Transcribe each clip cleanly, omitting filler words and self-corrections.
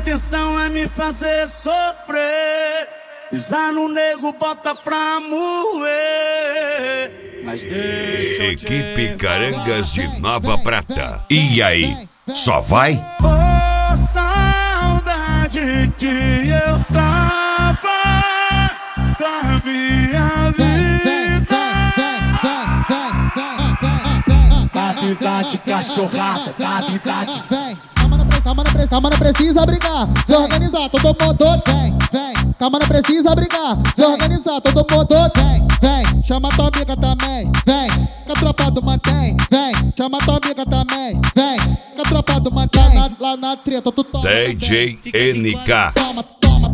intenção é me fazer sofrer. Pisar no nego, bota pra moer. Mas deixa eu te Equipe Carangas de Nova Prata. E aí, só vai? oh, saudade que eu tava da minha vida. Tati, cachorrada, tati. Calma, não precisa brigar, se organizar, todo mundo vem. Calma, não precisa brigar, se organizar, todo mundo vem. Chama tua amiga também, vem. Que a tropa do mantém, vem. Chama tua amiga também, vem. Que a tropa do mantém, lá na treta, tu toma. DJ NK. Toma.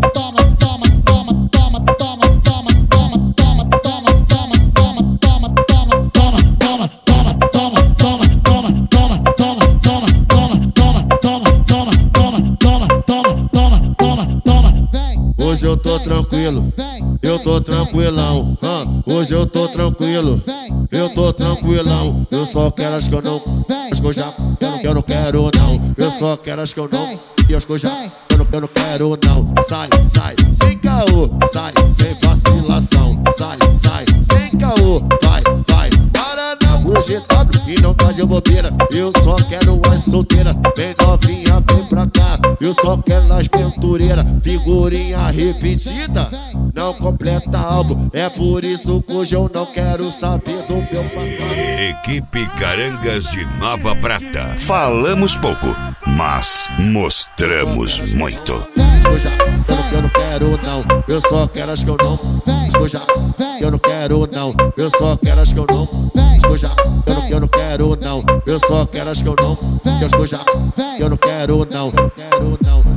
Hoje eu tô tranquilo, eu tô tranquilão. Hoje eu tô tranquilo, eu tô tranquilão. Eu só quero as que eu não, as que eu já, eu não quero não. Eu só quero as que eu não, e as que eu já, eu não quero não. Sai, sem caô, sai, sem vacilação. Sai, sem caô, vai, para não. Hoje tá e não tá de bobeira. Eu só quero as solteiras, vem novinha, vem pra cá. Eu só quero as pintureiras, figurinha repetida, não completa álbum. É por isso que hoje eu não quero saber do meu passado. Equipe Carangas de Nova Prata. Falamos pouco, mas mostramos muito. Eu não quero não, eu só quero as que eu não. Eu não quero não, eu só quero as que eu não. Eu não quero não, eu só quero as que eu não. Eu não quero não.